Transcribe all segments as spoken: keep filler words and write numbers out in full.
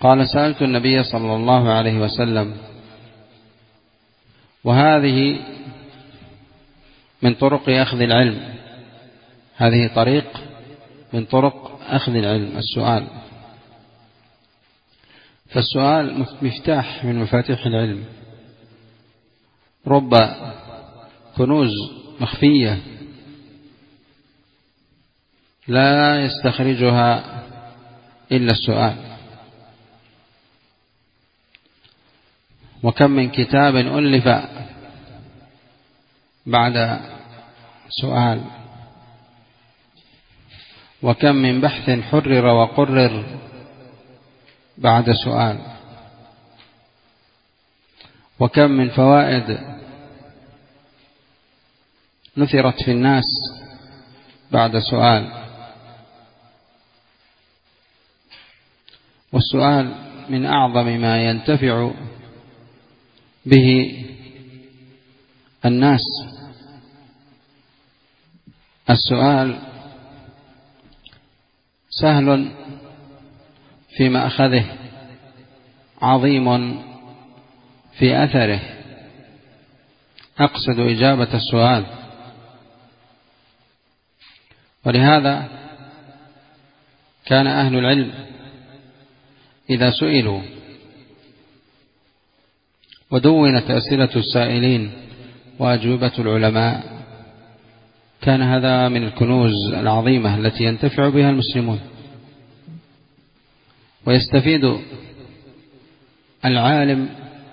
قال: سألت النبي صلى الله عليه وسلم، وهذه من طرق أخذ العلم، هذه طريق من طرق أخذ العلم، السؤال. فالسؤال مفتاح من مفاتيح العلم. رب كنوز مخفية لا يستخرجها إلا السؤال. وكم من كتاب ألف بعد سؤال، وكم من بحث حرر وقرر بعد سؤال، وكم من فوائد نثرت في الناس بعد سؤال. والسؤال من أعظم ما ينتفع به الناس. السؤال سهل في مأخذه، عظيم في أثره. أقصد إجابة السؤال. ولهذا كان أهل العلم إذا سئلوا ودونت أسئلة السائلين وأجوبة العلماء، كان هذا من الكنوز العظيمة التي ينتفع بها المسلمون، ويستفيد العالم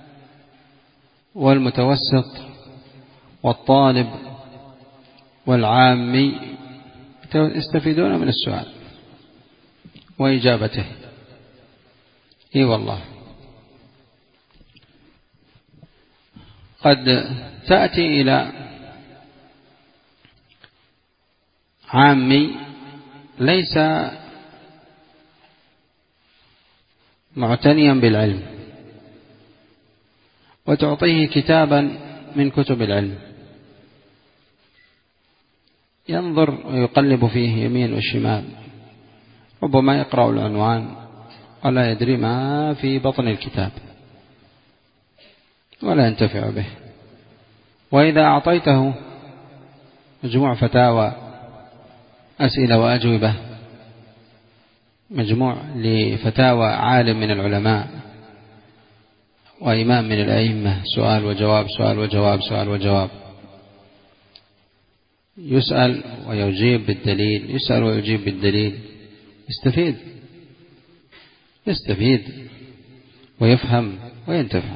والمتوسط والطالب والعامي، يستفيدون من السؤال وإجابته. إي والله، قد تأتي إلى عامي ليس معتنيا بالعلم، وتعطيه كتابا من كتب العلم، ينظر ويقلب فيه يمين وشمال، ربما يقرأ العنوان ولا يدري ما في بطن الكتاب ولا ينتفع به. وإذا أعطيته مجموع فتاوى، أسئلة وأجوبة، مجموع لفتاوى عالم من العلماء وإمام من الأئمة، سؤال وجواب، سؤال وجواب، سؤال وجواب، يسأل ويجيب بالدليل، يسأل ويجيب بالدليل، يستفيد يستفيد ويفهم وينتفع.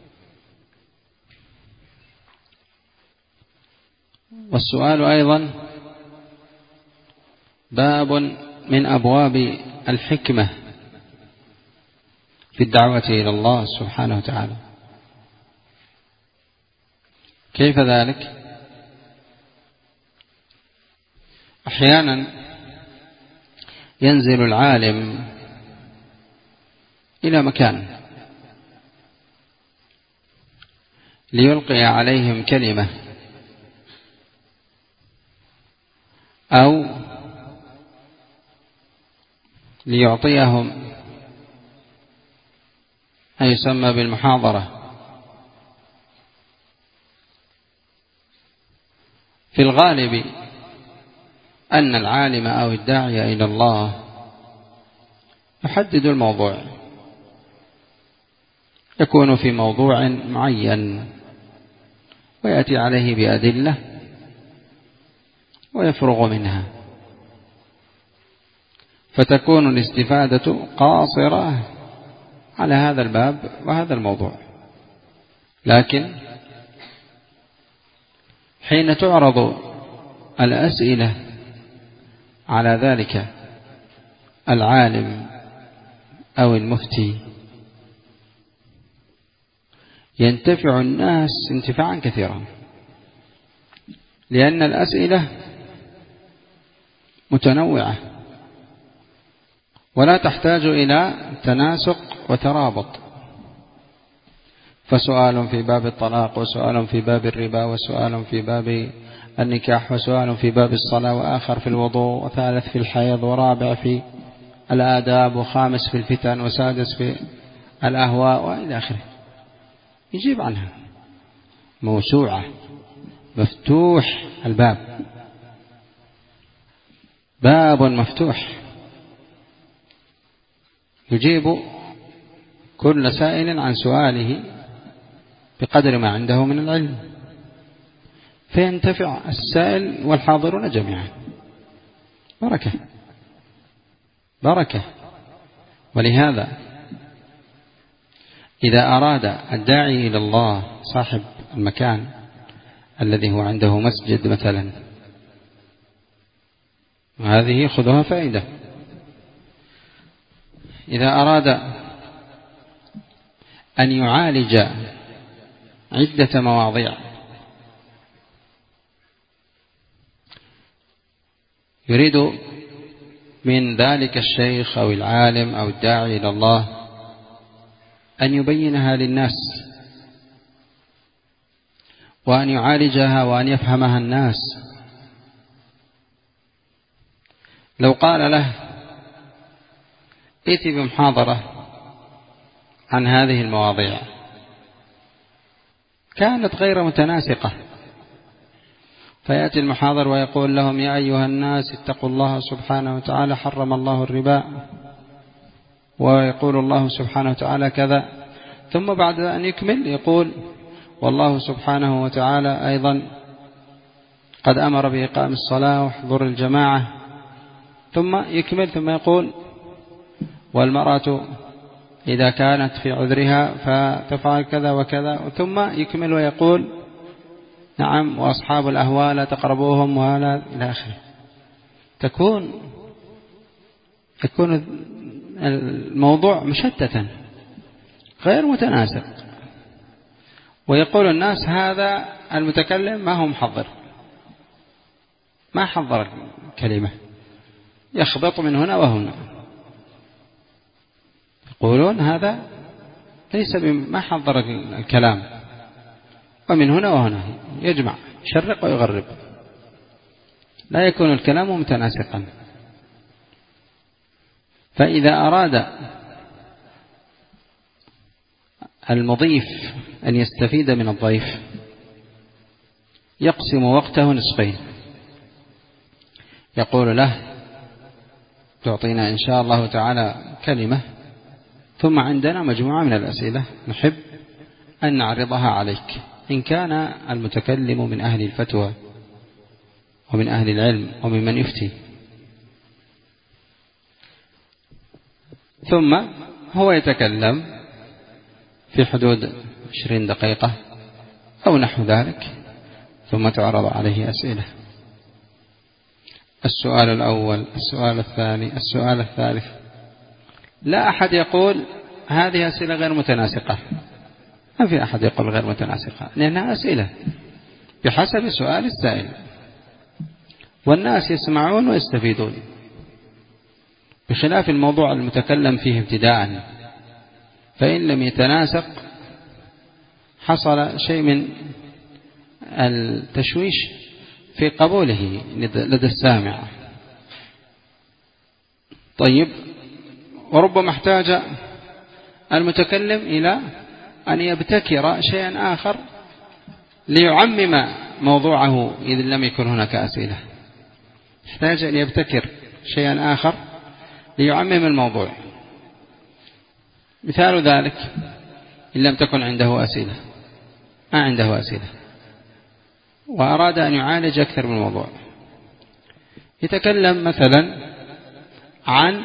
والسؤال أيضا باب من أبواب الحكمة في الدعوة إلى الله سبحانه وتعالى. كيف ذلك؟ أحيانا ينزل العالم إلى مكان ليلقي عليهم كلمة أو ليعطيهم ما يسمى بالمحاضرة. في الغالب أن العالم أو الداعي إلى الله يحدد الموضوع، يكون في موضوع معين ويأتي عليه بأدلة ويفرغ منها، فتكون الاستفادة قاصرة على هذا الباب وهذا الموضوع. لكن حين تعرض الأسئلة على ذلك العالم أو المفتي، ينتفع الناس انتفاعا كثيرا، لأن الأسئلة متنوعة ولا تحتاج إلى تناسق وترابط. فسؤال في باب الطلاق، وسؤال في باب الربا، وسؤال في باب النكاح، وسؤال في باب الصلاة، وآخر في الوضوء، وثالث في الحيض، ورابع في الآداب، وخامس في الفتن، وسادس في الأهواء، وإلى آخره، يجيب عنها. موسوعة، مفتوح الباب، باب مفتوح يجيب كل سائل عن سؤاله بقدر ما عنده من العلم، فينتفع السائل والحاضرون جميعا. بركة بركة. ولهذا إذا أراد الداعي إلى الله صاحب المكان الذي هو عنده مسجد مثلا، هذه خذها فائدة. إذا أراد أن يعالج عدة مواضيع، يريد من ذلك الشيخ أو العالم أو الداعي إلى الله أن يبينها للناس، وأن يعالجها، وأن يفهمها الناس. لو قال له ائت بمحاضرة عن هذه المواضيع، كانت غير متناسقة، فيأتي المحاضر ويقول لهم: يا أيها الناس اتقوا الله سبحانه وتعالى، حرم الله الربا، ويقول الله سبحانه وتعالى كذا، ثم بعد أن يكمل يقول: والله سبحانه وتعالى أيضا قد أمر بإقام الصلاة وحضور الجماعة، ثم يكمل ثم يقول: والمرأة إذا كانت في عذرها فتفعل كذا وكذا، ثم يكمل ويقول: نعم، وأصحاب الأهواء لا تقربوهم، ولا إلى آخره. تكون تكون الموضوع مشتتا غير متناسق، ويقول الناس: هذا المتكلم ما هو محضر، ما حضر كلمة، يخبط من هنا وهنا. يقولون هذا ليس بما حضر الكلام، ومن هنا وهنا يجمع، يشرق ويغرب، لا يكون الكلام متناسقا. فإذا أراد المضيف أن يستفيد من الضيف، يقسم وقته نصفين، يقول له: تعطينا إن شاء الله تعالى كلمة، ثم عندنا مجموعة من الأسئلة نحب أن نعرضها عليك، إن كان المتكلم من أهل الفتوى ومن أهل العلم وممن يفتي. ثم هو يتكلم في حدود عشرين دقيقة أو نحو ذلك، ثم تعرض عليه أسئلة: السؤال الأول، السؤال الثاني، السؤال الثالث. لا أحد يقول هذه أسئلة غير متناسقة، ما في أحد يقول غير متناسقة، لأنها أسئلة بحسب سؤال السائل، والناس يسمعون ويستفيدون، بخلاف الموضوع المتكلم فيه ابتداء، فإن لم يتناسق حصل شيء من التشويش في قبوله لدى السامع. طيب، وربما احتاج المتكلم إلى أن يبتكر شيئا آخر ليعمم موضوعه إذا لم يكن هناك أسئلة، احتاج أن يبتكر شيئا آخر ليعمم الموضوع. مثال ذلك: إن لم تكن عنده أسئلة، ما عنده أسئلة، وأراد أن يعالج أكثر من موضوع، يتكلم مثلا عن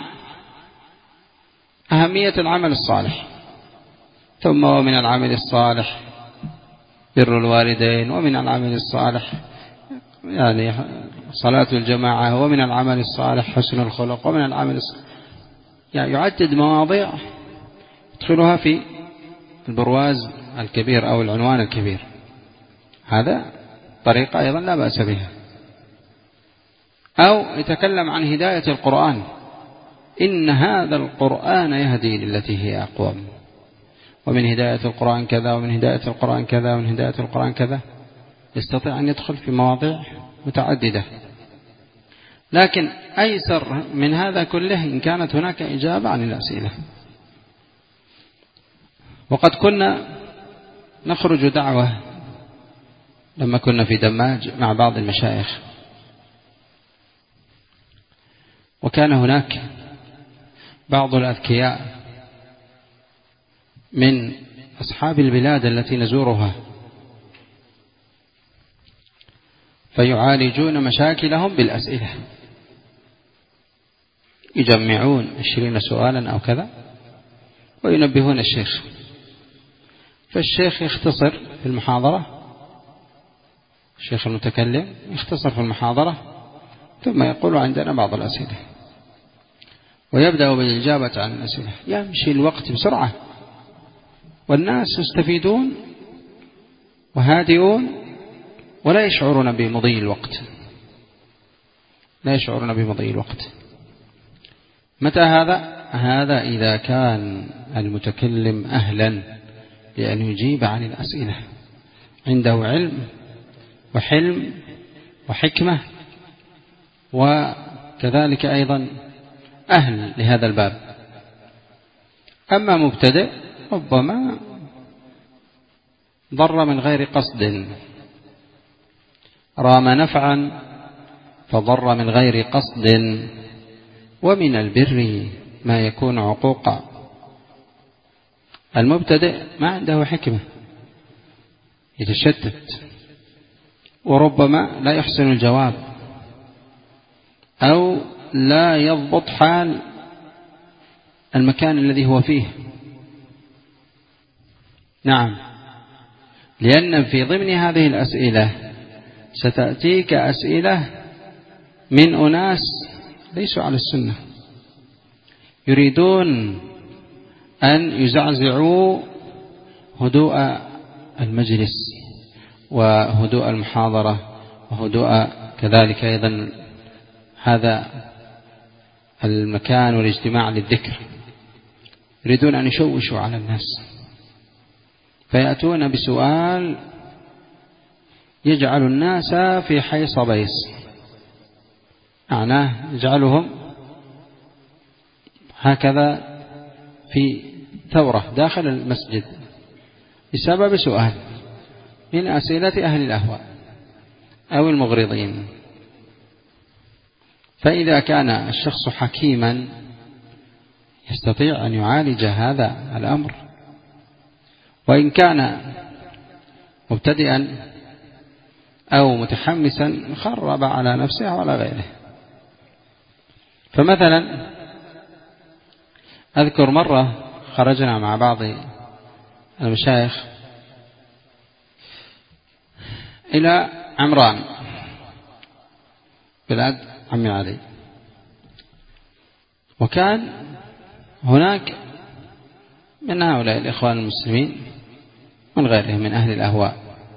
أهمية العمل الصالح، ثم ومن العمل الصالح بر الوالدين، ومن العمل الصالح يعني صلاة الجماعة، ومن العمل الصالح حسن الخلق، ومن العمل الصالح، يعني يعدد مواضيع يدخلها في البرواز الكبير أو العنوان الكبير. هذا طريقة أيضا لا بأس بها. أو يتكلم عن هداية القرآن: إن هذا القرآن يهدي للتي هي أقوم، ومن هداية القرآن كذا، ومن هداية القرآن كذا، ومن هداية القرآن كذا. يستطيع أن يدخل في مواضيع متعددة. لكن أيسر من هذا كله إن كانت هناك إجابة عن الأسئلة. وقد كنا نخرج دعوة لما كنا في دماج مع بعض المشايخ، وكان هناك بعض الأذكياء من أصحاب البلاد التي نزورها فيعالجون مشاكلهم بالأسئلة، يجمعون عشرين سؤالا أو كذا وينبهون الشيخ، فالشيخ يختصر في المحاضرة، الشيخ المتكلم يختصر في المحاضرة ثم يقول عندنا بعض الأسئلة ويبدأ بالإجابة عن الأسئلة. يمشي الوقت بسرعة والناس يستفيدون وهادئون ولا يشعرون بمضي الوقت، لا يشعرون بمضي الوقت. متى هذا؟ هذا إذا كان المتكلم أهلا لأن يجيب عن الأسئلة، عنده علم وحلم وحكمة، وكذلك أيضا أهل لهذا الباب. أما مبتدئ ربما ضر من غير قصد، رام نفعا فضر من غير قصد، ومن البر ما يكون عقوقا. المبتدئ ما عنده حكمة، يتشتت وربما لا يحسن الجواب أو لا يضبط حال المكان الذي هو فيه. نعم، لأن في ضمن هذه الأسئلة ستأتيك أسئلة من أناس ليسوا على السنة، يريدون أن يزعزعوا هدوء المجلس وهدوء المحاضرة وهدوء كذلك أيضا هذا المكان والاجتماع للذكر، يريدون أن يشوشوا على الناس، فيأتون بسؤال يجعل الناس في حيص بيص، معناه يجعلهم هكذا في ثورة داخل المسجد بسبب سؤال من أسئلة أهل الأهواء أو المغرضين. فإذا كان الشخص حكيما يستطيع أن يعالج هذا الأمر، وإن كان مبتدئا أو متحمسا خرب على نفسه وعلى غيره. فمثلا أذكر مرة خرجنا مع بعض المشايخ إلى عمران بلاد عمي علي، وكان هناك من هؤلاء الإخوان المسلمين من غيرهم من أهل الأهواء.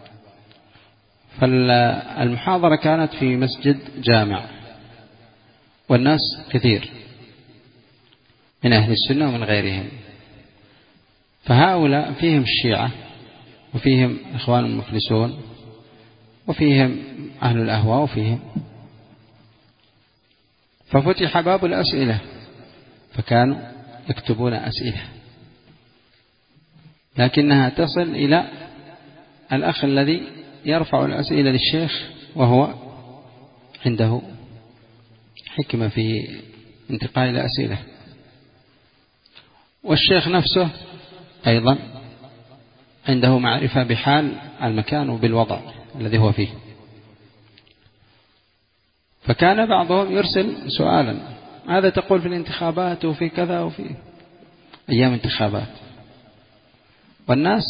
فالمحاضرة كانت في مسجد جامع والناس كثير من أهل السنة ومن غيرهم، فهؤلاء فيهم الشيعة وفيهم إخوان المفلسون وفيهم أهل الأهواء وفيهم. ففتح باب الأسئلة فكانوا يكتبون أسئلة، لكنها تصل إلى الأخ الذي يرفع الأسئلة للشيخ وهو عنده حكمة في انتقال الأسئلة، والشيخ نفسه أيضا عنده معرفة بحال المكان وبالوضع الذي هو فيه. فكان بعضهم يرسل سؤالا، هذا تقول في الانتخابات وفي كذا وفي أيام انتخابات، والناس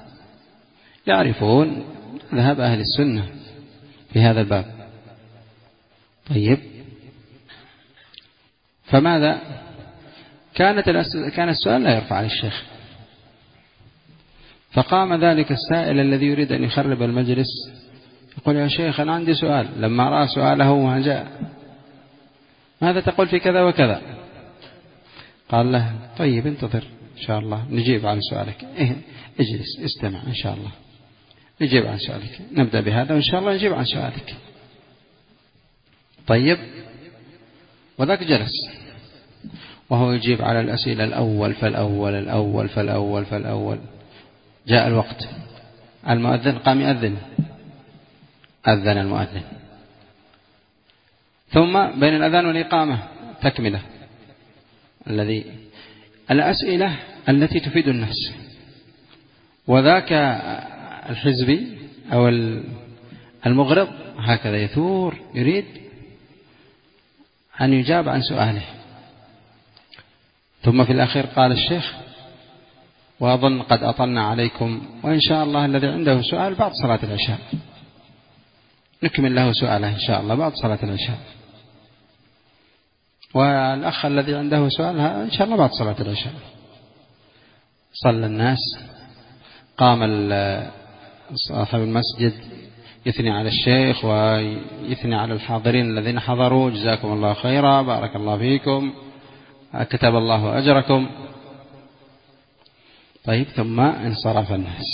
يعرفون ذهاب أهل السنة في هذا الباب. طيب، فماذا كانت كان السؤال لا يرفع للشيخ، فقام ذلك السائل الذي يريد أن يخرب المجلس يقول: يا شيخ أنا عندي سؤال. لما رأى سؤاله ما جاء: ماذا تقول في كذا وكذا؟ قال له: طيب انتظر إن شاء الله نجيب عن سؤالك، إيه اجلس استمع إن شاء الله نجيب عن سؤالك، نبدأ بهذا وإن شاء الله نجيب عن سؤالك. طيب، وذاك جلس وهو يجيب على الأسئلة الأول فالأول الأول فالأول فالأول. جاء الوقت، المؤذن قام يأذن، أذن المؤذن، ثم بين الأذان والإقامة تكملة الذي الأسئلة التي تفيد الناس. وذاك الحزبي أو المغرض هكذا يثور يريد أن يجاب عن سؤاله. ثم في الأخير قال الشيخ: وأظن قد أطلنا عليكم، وإن شاء الله الذي عنده سؤال بعد صلاة العشاء نكمل له سؤاله إن شاء الله بعد صلاة العشاء، والأخ الذي عنده سؤال إن شاء الله بعد صلاة العشاء. صلى الناس، قام صاحب المسجد يثني على الشيخ ويثني على الحاضرين الذين حضروا: جزاكم الله خيرا، بارك الله فيكم، كتب الله أجركم. طيب، ثم انصرف الناس،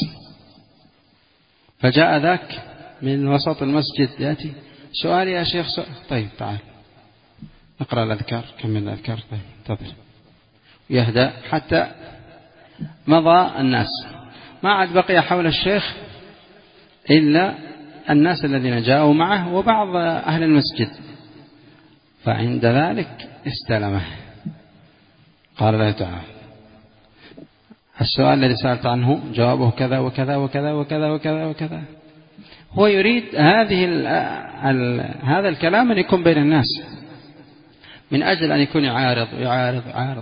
فجاء ذاك من وسط المسجد يأتي: سؤال يا شيخ سؤال. طيب تعال نقرأ الأذكار، كمل الأذكار. طيب انتظر، يهدأ حتى مضى الناس، ما عاد بقي حول الشيخ إلا الناس الذين جاءوا معه وبعض أهل المسجد. فعند ذلك استلمه، قال له: تعالى، السؤال الذي سألت عنه جوابه كذا وكذا وكذا وكذا وكذا وكذا. هو يريد هذه ال ال هذا الكلام أن يكون بين الناس، من أجل أن يكون يعارض يعارض يعارض.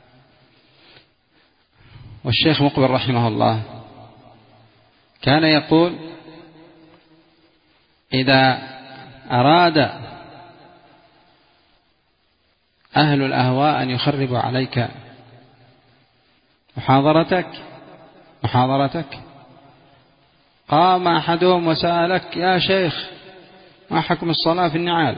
والشيخ مقبل رحمه الله كان يقول: إذا أراد أهل الأهواء أن يخربوا عليك محاضرتك محاضرتك قام أحدهم وسألك: يا شيخ، ما حكم الصلاة في النعال؟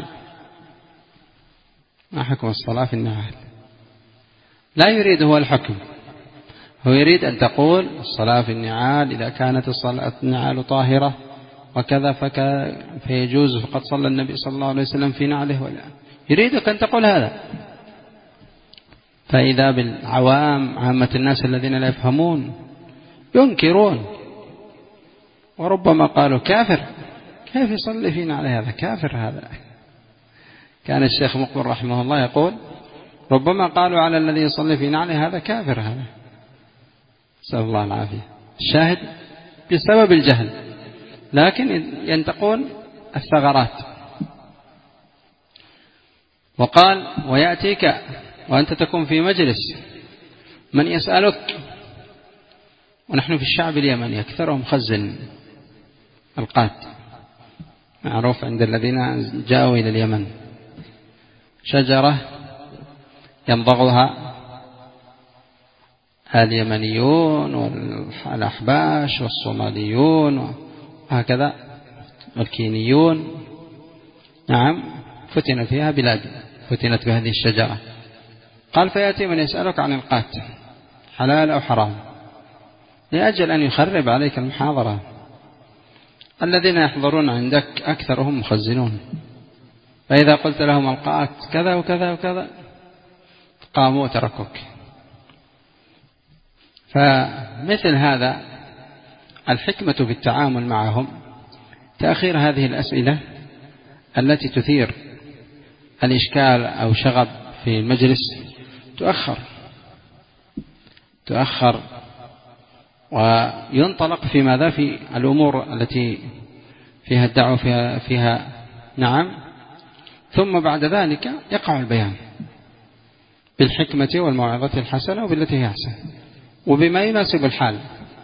ما حكم الصلاة في النعال؟ لا يريد هو الحكم، هو يريد أن تقول: الصلاة في النعال إذا كانت الصلاة النعال طاهرة وكذا فكذا فيجوز، فقد صلى النبي صلى الله عليه وسلم في نعله. ولا يريدك أن تقول هذا. فإذا بالعوام، عامة الناس الذين لا يفهمون، ينكرون، وربما قالوا: كافر، كيف يصلي في نعله هذا؟ كافر هذا. كان الشيخ مقبل رحمه الله يقول: ربما قالوا على الذي يصلي في نعله هذا كافر هذا. نسأل الله العافية. الشاهد بسبب الجهل، لكن ينتقون الثغرات. وقال: ويأتيك وأنت تكون في مجلس من يسألك، ونحن في الشعب اليمني أكثرهم خزن القات، معروف عند الذين جاءوا إلى اليمن، شجرة ينضغها اليمنيون والأحباش والصوماليون وهكذا والكينيون. نعم، فتن فيها بلاد، فتنت بهذه الشجرة. قال: فيأتي من يسألك عن القات حلال أو حرام، لأجل أن يخرب عليك المحاضرة. الذين يحضرون عندك أكثرهم مخزنون، فإذا قلت لهم القات كذا وكذا وكذا قاموا وتركوك. فمثل هذا الحكمة في التعامل معهم تأخير هذه الأسئلة التي تثير الإشكال أو شغب في المجلس، تؤخر تؤخر وينطلق في ماذا؟ في الأمور التي فيها الدعوة فيها, فيها نعم. ثم بعد ذلك يقع البيان بالحكمة والموعظة الحسنة وبالتي هي أحسن وبما يناسب الحال.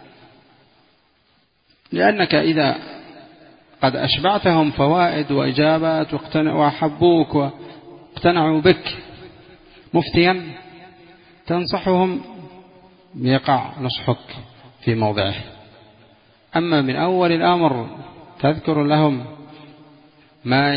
لأنك إذا قد أشبعتهم فوائد وإجابات وأحبوك واقتنعوا بك مفتيا، تنصحهم يقع نصحك في موضعه. أما من أول الأمر تذكر لهم ما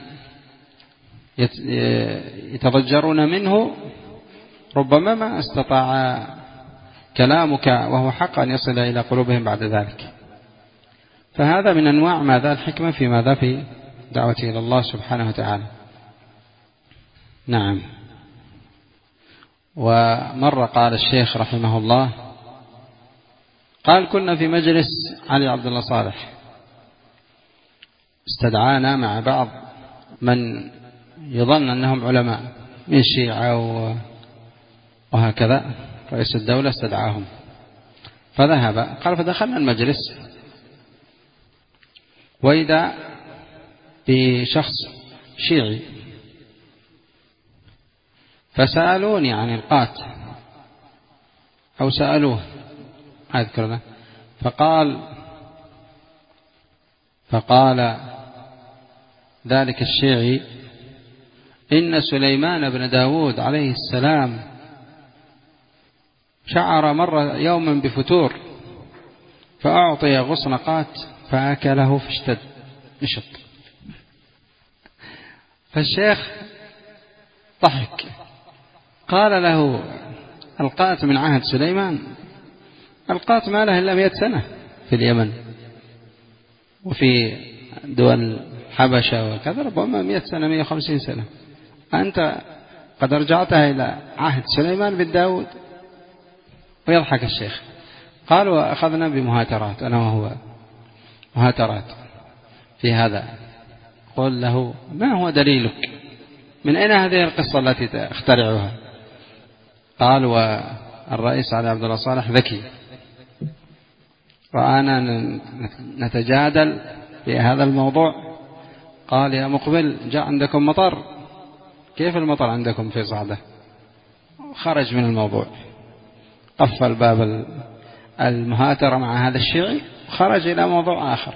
يتضجرون منه، ربما ما استطاع كلامك وهو حق أن يصل إلى قلوبهم بعد ذلك. فهذا من أنواع ماذا الحكمة في ماذا في دعوة إلى الله سبحانه وتعالى. نعم. ومرة قال الشيخ رحمه الله، قال كنا في مجلس علي عبد الله صالح، استدعانا مع بعض من يظن أنهم علماء من الشيعة وهكذا، رئيس الدولة استدعاهم فذهب، قال فدخلنا المجلس وإذا بشخص شيعي فسألوني عن القات أو سألوه أذكر، فقال فقال ذلك الشيعي إن سليمان بن داود عليه السلام شعر مرة يوما بفتور فأعطي غصن قات فأكله فاشتد نشط. فالشيخ ضحك، قال له القات من عهد سليمان؟ القات ما له إلا مئة سنة في اليمن وفي دول حبشة وكذا، ربما مئة سنة مئة وخمسين سنة، أنت قد رجعتها إلى عهد سليمان بن داود. ويضحك الشيخ. قال وأخذنا بمهاترات أنا وهو، مهاترات في هذا. قل له ما هو دليلك؟ من أين هذه القصة التي تخترعها؟ قال والرئيس علي عبد الله صالح ذكي، رآنا نتجادل في هذا الموضوع، قال يا مقبل جاء عندكم مطر؟ كيف المطر عندكم في صعدة؟ خرج من الموضوع، قفل باب المهاترة مع هذا الشيعي، خرج إلى موضوع آخر.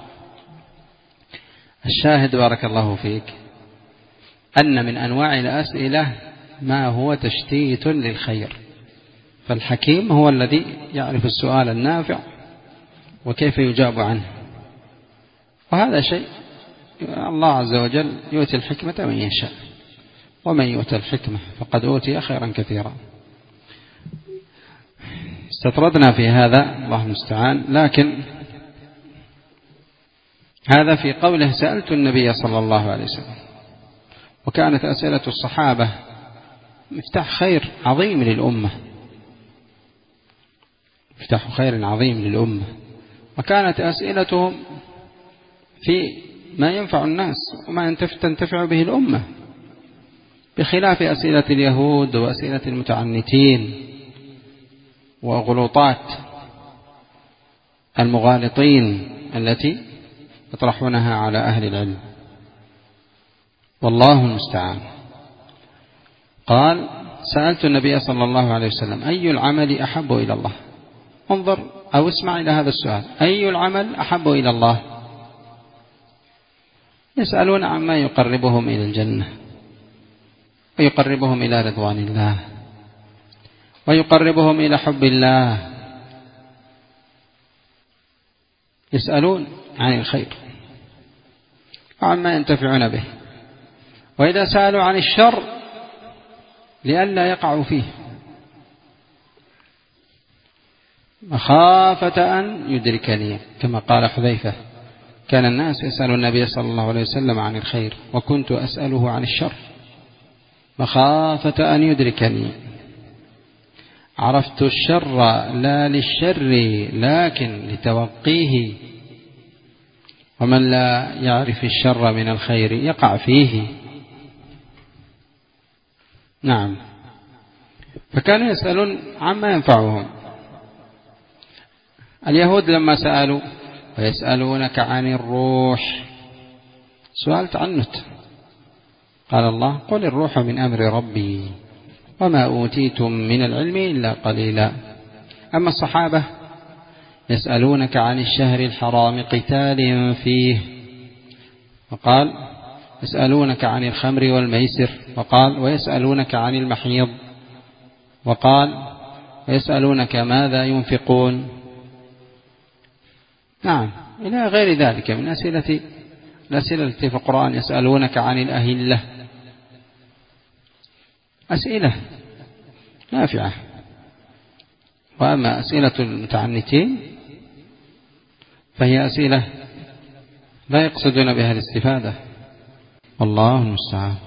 الشاهد بارك الله فيك أن من أنواع الأسئلة ما هو تشتيت للخير، فالحكيم هو الذي يعرف السؤال النافع وكيف يجاب عنه، وهذا شيء الله عز وجل يؤتي الحكمة من يشاء، ومن يؤتى الحكمة فقد أوتي خيرا كثيرا. استطردنا في هذا الله المستعان، لكن هذا في قوله سألت النبي صلى الله عليه وسلم، وكانت أسئلة الصحابة مفتاح خير عظيم للأمة، مفتاح خير عظيم للأمة، وكانت أسئلتهم في ما ينفع الناس وما تنتفع به الأمة، بخلاف أسئلة اليهود وأسئلة المتعنتين وغلطات المغالطين التي يطرحونها على أهل العلم، والله المستعان. قال سألت النبي صلى الله عليه وسلم أي العمل أحب إلى الله؟ انظر أو اسمع إلى هذا السؤال، أي العمل أحب إلى الله؟ يسألون عما يقربهم إلى الجنة ويقربهم إلى رضوان الله ويقربهم إلى حب الله، يسألون عن الخير وعما ينتفعون به، وإذا سألوا عن الشر لئلا يقعوا فيه مخافة أن يدركني، كما قال حذيفة كان الناس يسأل النبي صلى الله عليه وسلم عن الخير وكنت أسأله عن الشر مخافة أن يدركني. عرفت الشر لا للشر لكن لتوقيه، ومن لا يعرف الشر من الخير يقع فيه. نعم، فكانوا يسألون عما ينفعهم. اليهود لما سألوا ويسألونك عن الروح، سؤال تعنت، قال الله قل الروح من أمر ربي وما أوتيتم من العلم إلا قليلا. أما الصحابة يسألونك عن الشهر الحرام قتال فيه، وقال يسألونك عن الخمر والميسر، وقال ويسألونك عن المحيض، وقال ويسألونك ماذا ينفقون. نعم، إلى غير ذلك من أسئلة الأسئلة التي في القرآن، يسألونك عن الأهلة، أسئلة نافعة. وأما أسئلة المتعنتين فهي أسئلة لا يقصدون بها الاستفادة، والله المستعان.